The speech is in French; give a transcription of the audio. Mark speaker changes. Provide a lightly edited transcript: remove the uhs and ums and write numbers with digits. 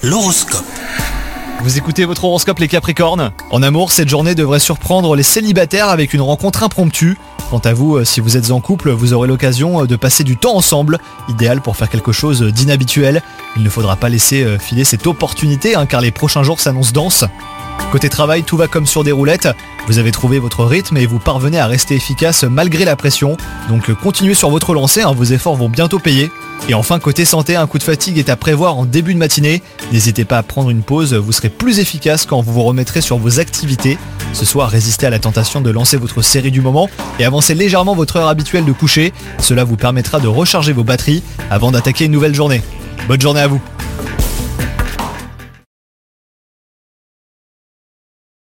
Speaker 1: L'horoscope.
Speaker 2: Vous écoutez votre horoscope les Capricornes. En amour, cette journée devrait surprendre les célibataires avec une rencontre impromptue. Quant à vous, si vous êtes en couple, vous aurez l'occasion de passer du temps ensemble, idéal pour faire quelque chose d'inhabituel. Il ne faudra pas laisser filer cette opportunité, car les prochains jours s'annoncent denses. Côté travail, tout va comme sur des roulettes. Vous avez trouvé votre rythme et vous parvenez à rester efficace malgré la pression. Donc continuez sur votre lancée, vos efforts vont bientôt payer. Et enfin, côté santé, un coup de fatigue est à prévoir en début de matinée. N'hésitez pas à prendre une pause, vous serez plus efficace quand vous vous remettrez sur vos activités. Ce soir, résistez à la tentation de lancer votre série du moment et avancez légèrement votre heure habituelle de coucher. Cela vous permettra de recharger vos batteries avant d'attaquer une nouvelle journée. Bonne journée à vous!